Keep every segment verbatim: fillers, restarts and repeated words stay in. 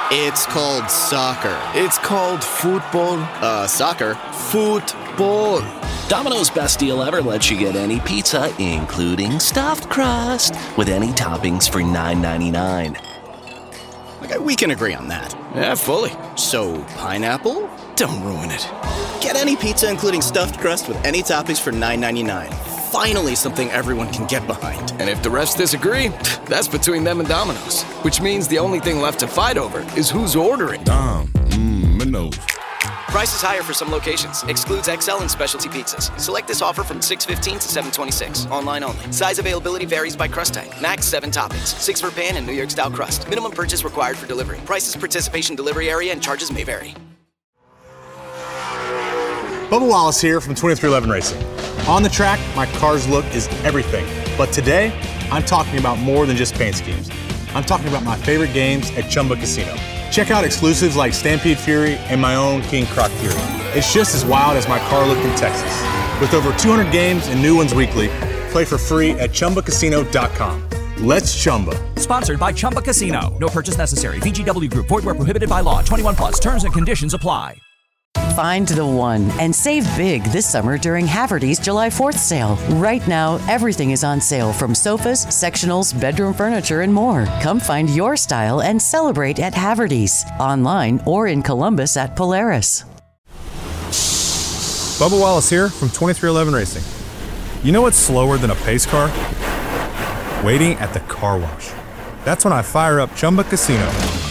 It's called soccer. It's called football. Uh, soccer. Football. Domino's Best Deal Ever lets you get any pizza, including stuffed crust, with any toppings for nine ninety-nine. Okay, we can agree on that. Yeah, fully. So, pineapple? Don't ruin it. Get any pizza, including stuffed crust, with any toppings for nine ninety-nine. Finally, something everyone can get behind. And if the rest disagree, that's between them and Domino's. Which means the only thing left to fight over is who's ordering. Dom, mmm, Minos. Price is higher for some locations. Excludes X L and specialty pizzas. Select this offer from six fifteen to seven twenty-six. Online only. Size availability varies by crust type. Max seven toppings. Six for pan and New York style crust. Minimum purchase required for delivery. Prices, participation, delivery area, and charges may vary. Bubba Wallace here from twenty-three eleven Racing. On the track, my car's look is everything. But today, I'm talking about more than just paint schemes. I'm talking about my favorite games at Chumba Casino. Check out exclusives like Stampede Fury and my own King Croc Fury. It's just as wild as my car looked in Texas. With over two hundred games and new ones weekly, play for free at Chumba Casino dot com. Let's Chumba. Sponsored by Chumba Casino. No purchase necessary. V G W Group. Void where prohibited by law. twenty-one plus. Terms and conditions apply. Find the one and save big this summer during Haverty's July fourth sale. Right now, everything is on sale from sofas, sectionals, bedroom furniture, and more. Come find your style and celebrate at Haverty's. Online or in Columbus at Polaris. Bubba Wallace here from twenty-three eleven Racing. You know what's slower than a pace car? Waiting at the car wash. That's when I fire up Chumba Casino.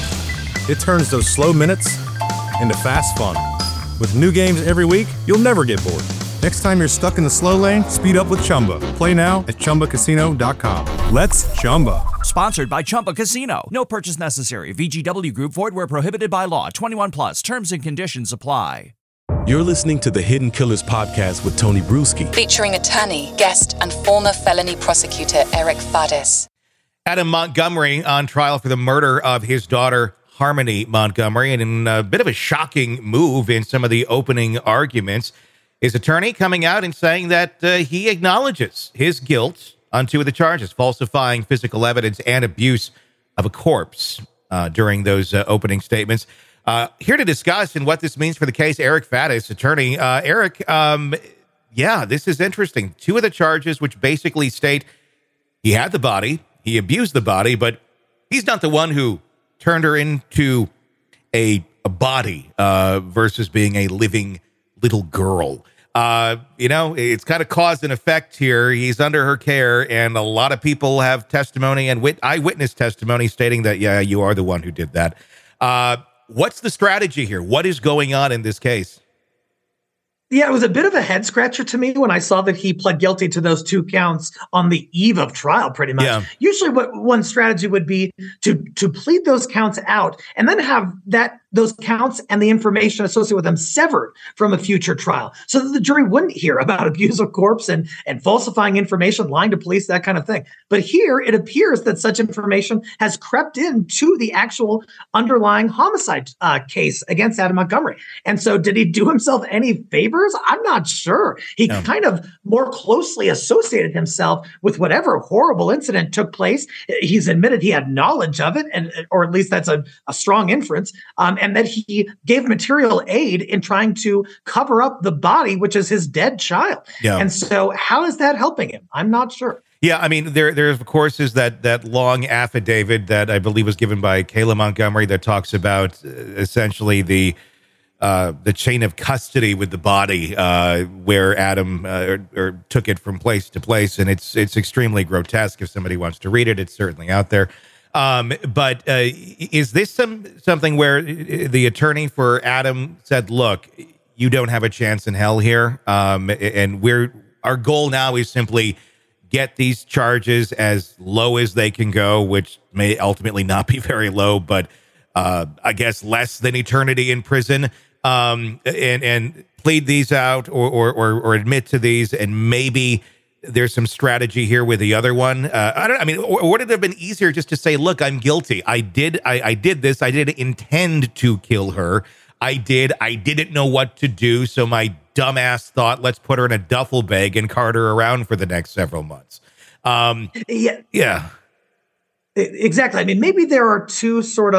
It turns those slow minutes into fast fun. With new games every week, you'll never get bored. Next time you're stuck in the slow lane, speed up with Chumba. Play now at Chumba Casino dot com. Let's Chumba. Sponsored by Chumba Casino. No purchase necessary. V G W Group. Void where prohibited by law. twenty-one plus. Terms and conditions apply. You're listening to the Hidden Killers podcast with Tony Bruschi. Featuring attorney, guest, and former felony prosecutor Eric Fadis. Adam Montgomery on trial for the murder of his daughter, Harmony Montgomery, and in a bit of a shocking move in some of the opening arguments, his attorney coming out and saying that uh, he acknowledges his guilt on two of the charges, falsifying physical evidence and abuse of a corpse uh, during those uh, opening statements. Uh, here to discuss and what this means for the case, Eric Fadis, attorney. Uh, Eric, um, yeah, this is interesting. Two of the charges, which basically state he had the body, he abused the body, but he's not the one who turned her into a, a body uh, versus being a living little girl. Uh, you know, it's kind of cause and effect here. He's under her care, and a lot of people have testimony and wit- eyewitness testimony stating that, yeah, you are the one who did that. Uh, what's the strategy here? What is going on in this case? Yeah, it was a bit of a head scratcher to me when I saw that he pled guilty to those two counts on the eve of trial, pretty much. Yeah. Usually what one strategy would be to to plead those counts out and then have that those counts and the information associated with them severed from a future trial so that the jury wouldn't hear about abuse of corpse and, and falsifying information, lying to police, that kind of thing. But here it appears that such information has crept into the actual underlying homicide uh, case against Adam Montgomery. And so did he do himself any favors? I'm not sure. He no. kind of more closely associated himself with whatever horrible incident took place. He's admitted he had knowledge of it, and or at least that's a, a strong inference. Um, and that he gave material aid in trying to cover up the body, which is his dead child. Yeah. And so how is that helping him? I'm not sure. Yeah, I mean, there, there, of course, is that that long affidavit that I believe was given by Kayla Montgomery that talks about uh, essentially the uh, the chain of custody with the body, uh, where Adam uh, or, or took it from place to place, and it's it's extremely grotesque. If somebody wants to read it, it's certainly out there. Um, but uh, is this some something where the attorney for Adam said, "Look, you don't have a chance in hell here," um, and we're our goal now is simply get these charges as low as they can go, which may ultimately not be very low, but uh, I guess less than eternity in prison, um, and and plead these out or, or or or admit to these, and maybe there's some strategy here with the other one. Uh, I don't. I mean, or, or would it have been easier just to say, "Look, I'm guilty. I did. I, I did this. I didn't intend to kill her. I did. I didn't know what to do. So my dumbass thought, let's put her in a duffel bag and cart her around for the next several months." Um, yeah. Yeah. Exactly. I mean, maybe there are two sort of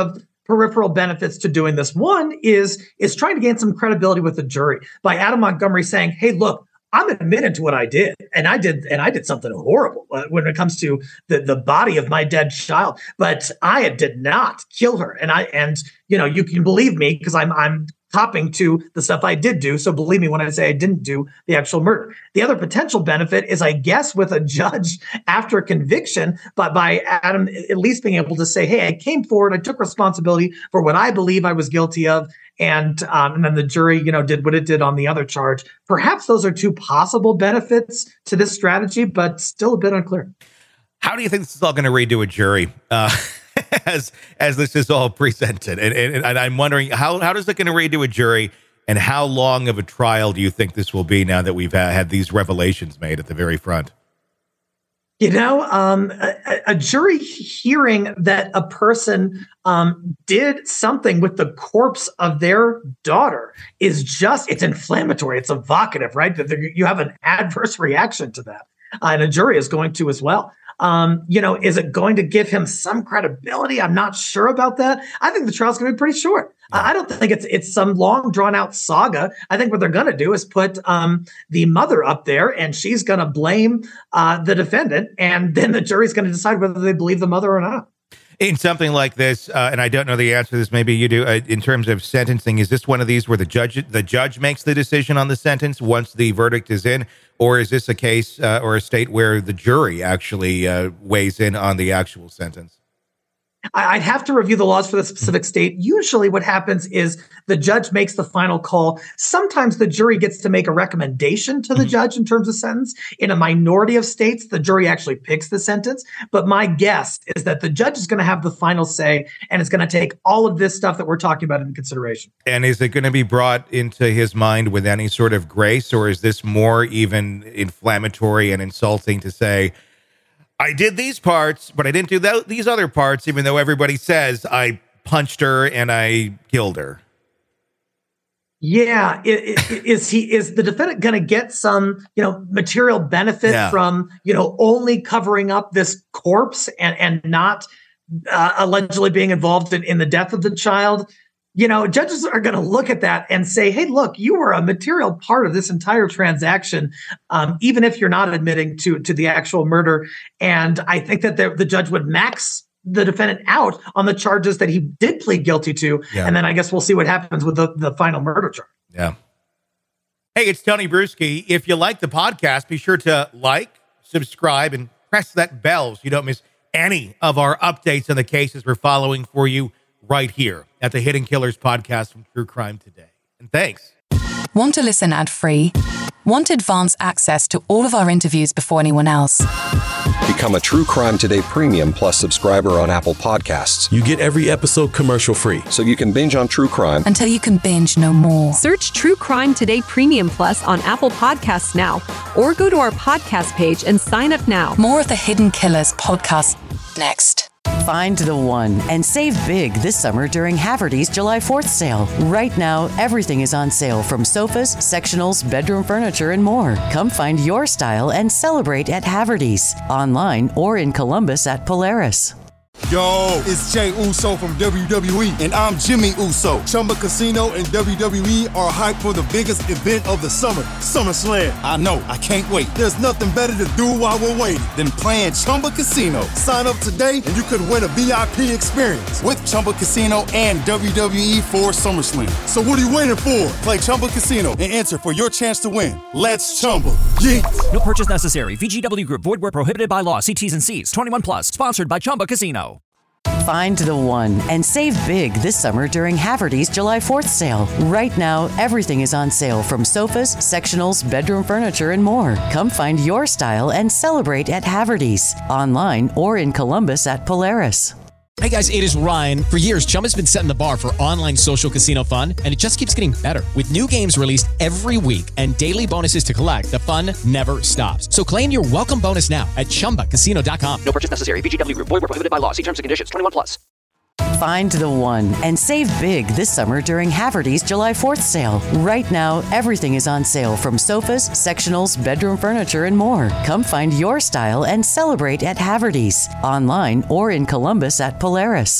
peripheral benefits to doing this. One is, is trying to gain some credibility with the jury by Adam Montgomery saying, hey, look, I'm admitted to what I did, and I did, and I did something horrible uh, when it comes to the, the body of my dead child. But I did not kill her, and I and you know you can believe me because I'm I'm copping to the stuff I did do. So believe me when I say I didn't do the actual murder. The other potential benefit is, I guess, with a judge after a conviction, but by Adam at least being able to say, hey, I came forward, I took responsibility for what I believe I was guilty of. And, um, and then the jury, you know, did what it did on the other charge. Perhaps those are two possible benefits to this strategy, but still a bit unclear. How do you think this is all going to read to a jury uh, as as this is all presented? And, and, and I'm wondering, how, how does it going to read to a jury, and how long of a trial do you think this will be now that we've uh, had these revelations made at the very front? You know, um, a, a jury hearing that a person um, did something with the corpse of their daughter is just, it's inflammatory. It's evocative, right? That you have an adverse reaction to that. Uh, and a jury is going to as well. Um, you know, is it going to give him some credibility? I'm not sure about that. I think the trial's going to be pretty short. Yeah. I don't think it's it's some long drawn out saga. I think what they're going to do is put um, the mother up there, and she's going to blame uh, the defendant, and then the jury's going to decide whether they believe the mother or not. In something like this, uh, and I don't know the answer to this, maybe you do, uh, in terms of sentencing, is this one of these where the judge the judge makes the decision on the sentence once the verdict is in, or is this a case uh, or a state where the jury actually uh, weighs in on the actual sentence? I'd have to review the laws for the specific state. Usually what happens is the judge makes the final call. Sometimes the jury gets to make a recommendation to the mm-hmm. judge in terms of sentence. In a minority of states, the jury actually picks the sentence. But my guess is that the judge is going to have the final say, and it's going to take all of this stuff that we're talking about into consideration. And is it going to be brought into his mind with any sort of grace, or is this more even inflammatory and insulting to say, I did these parts, but I didn't do th- these other parts, even though everybody says I punched her and I killed her? Yeah. It, it, is he, is the defendant going to get some, you know, material benefit yeah. from, you know, only covering up this corpse and, and not uh, allegedly being involved in, in the death of the child? You know, judges are going to look at that and say, hey, look, you were a material part of this entire transaction, um, even if you're not admitting to, to the actual murder. And I think that the, the judge would max the defendant out on the charges that he did plead guilty to. Yeah. And then I guess we'll see what happens with the, the final murder charge. Yeah. Hey, it's Tony Bruschi. If you like the podcast, be sure to like, subscribe, and press that bell so you don't miss any of our updates on the cases we're following for you right here at the Hidden Killers podcast from True Crime Today. And thanks. Want to listen ad-free? Want advanced access to all of our interviews before anyone else? Become a True Crime Today Premium Plus subscriber on Apple Podcasts. You get every episode commercial-free, so you can binge on true crime until you can binge no more. Search True Crime Today Premium Plus on Apple Podcasts now, or go to our podcast page and sign up now. More of the Hidden Killers podcast next. Find the one and save big this summer during Haverty's July fourth sale. Right now, everything is on sale, from sofas, sectionals, bedroom furniture, and more. Come find your style and celebrate at Haverty's, online or in Columbus at Polaris. Yo, it's Jay Uso from W W E, and I'm Jimmy Uso. Chumba Casino and W W E are hyped for the biggest event of the summer, SummerSlam. I know, I can't wait. There's nothing better to do while we're waiting than playing Chumba Casino. Sign up today and you could win a V I P experience with Chumba Casino and W W E for SummerSlam. So what are you waiting for? Play Chumba Casino and enter for your chance to win. Let's Chumba. Yeah. No purchase necessary. V G W Group. Void where prohibited by law. See T's and C's. twenty-one plus. Sponsored by Chumba Casino. Find the one and save big this summer during Haverty's July fourth sale. Right now, everything is on sale, from sofas, sectionals, bedroom furniture, and more. Come find your style and celebrate at Haverty's, online or in Columbus at Polaris. Hey guys, it is Ryan. For years, Chumba's been setting the bar for online social casino fun, and it just keeps getting better. With new games released every week and daily bonuses to collect, the fun never stops. So claim your welcome bonus now at chumba casino dot com. No purchase necessary. V G W Group. Void where prohibited by law. See terms and conditions. twenty-one plus. Find the one and save big this summer during Haverty's July fourth sale. Right now, everything is on sale, from sofas, sectionals, bedroom furniture, and more. Come find your style and celebrate at Haverty's, online or in Columbus at Polaris.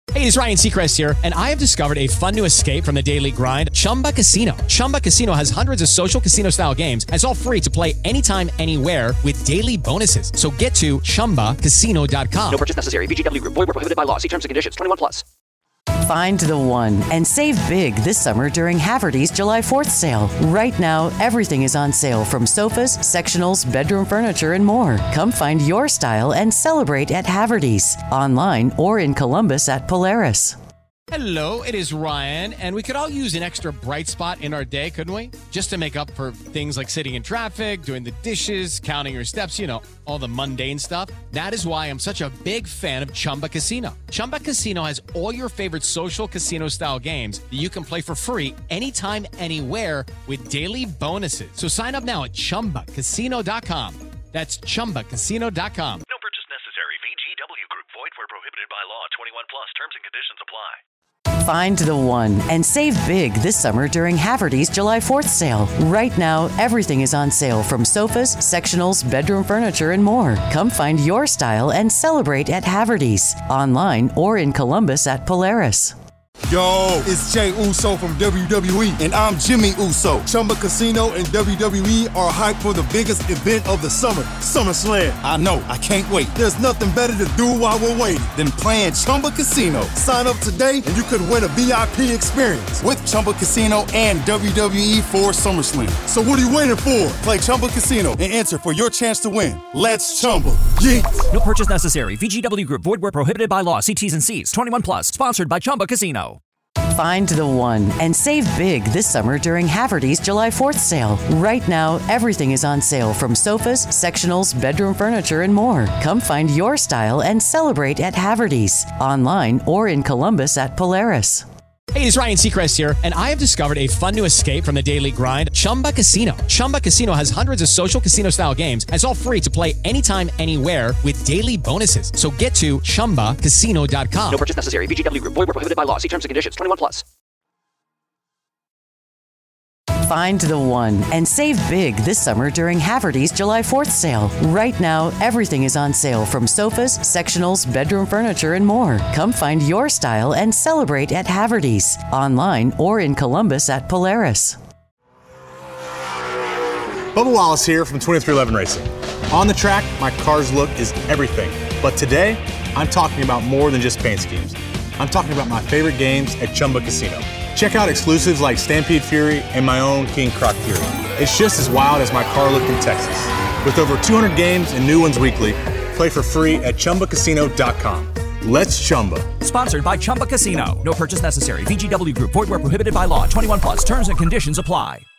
Hey, it's Ryan Seacrest here, and I have discovered a fun new escape from the daily grind, Chumba Casino. Chumba Casino has hundreds of social casino-style games, and it's all free to play anytime, anywhere with daily bonuses. So get to chumba casino dot com. No purchase necessary. V G W Group. Void where prohibited by law. See terms and conditions. twenty-one plus. Find the one and save big this summer during Haverty's July fourth sale. Right now, everything is on sale from sofas, sectionals, bedroom furniture, and more. Come find your style and celebrate at Haverty's, online or in Columbus at Polaris. Hello, it is Ryan, and we could all use an extra bright spot in our day, couldn't we? Just to make up for things like sitting in traffic, doing the dishes, counting your steps, you know, all the mundane stuff. That is why I'm such a big fan of Chumba Casino. Chumba Casino has all your favorite social casino-style games that you can play for free anytime, anywhere with daily bonuses. So sign up now at chumba casino dot com. That's chumba casino dot com. No purchase necessary. V G W Group. Void where prohibited by law. twenty-one plus. Terms and conditions apply. Find the one and save big this summer during Haverty's July fourth sale. Right now, everything is on sale from sofas, sectionals, bedroom furniture, and more. Come find your style and celebrate at Haverty's, online or in Columbus at Polaris. Yo, it's Jay Uso from W W E, and I'm Jimmy Uso. Chumba Casino and W W E are hyped for the biggest event of the summer, SummerSlam. I know, I can't wait. There's nothing better to do while we're waiting than playing Chumba Casino. Sign up today and you could win a V I P experience with Chumba Casino and W W E for SummerSlam. So what are you waiting for? Play Chumba Casino and enter for your chance to win. Let's Chumba. Yeah. No purchase necessary. V G W Group. Void where prohibited by law. See T's and C's. twenty-one plus. Sponsored by Chumba Casino. Find the one and save big this summer during Haverty's July fourth sale. Right now, everything is on sale from sofas, sectionals, bedroom furniture, and more. Come find your style and celebrate at Haverty's, online or in Columbus at Polaris. Hey, it's Ryan Seacrest here, and I have discovered a fun new escape from the daily grind, Chumba Casino. Chumba Casino has hundreds of social casino-style games, and it's all free to play anytime, anywhere with daily bonuses. So get to chumba casino dot com. No purchase necessary. V G W Group. Void where prohibited by law. See terms and conditions. twenty-one plus. Find the one and save big this summer during Haverty's July fourth sale. Right now, everything is on sale from sofas, sectionals, bedroom furniture, and more. Come find your style and celebrate at Haverty's, online or in Columbus at Polaris. Bubba Wallace here from twenty-three eleven Racing. On the track, my car's look is everything. But today, I'm talking about more than just paint schemes. I'm talking about my favorite games at Chumba Casino. Check out exclusives like Stampede Fury and my own King Croc Fury. It's just as wild as my car look in Texas. With over two hundred games and new ones weekly, play for free at chumba casino dot com. Let's Chumba. Sponsored by Chumba Casino. No purchase necessary. V G W Group. Void where prohibited by law. twenty-one plus. Terms and conditions apply.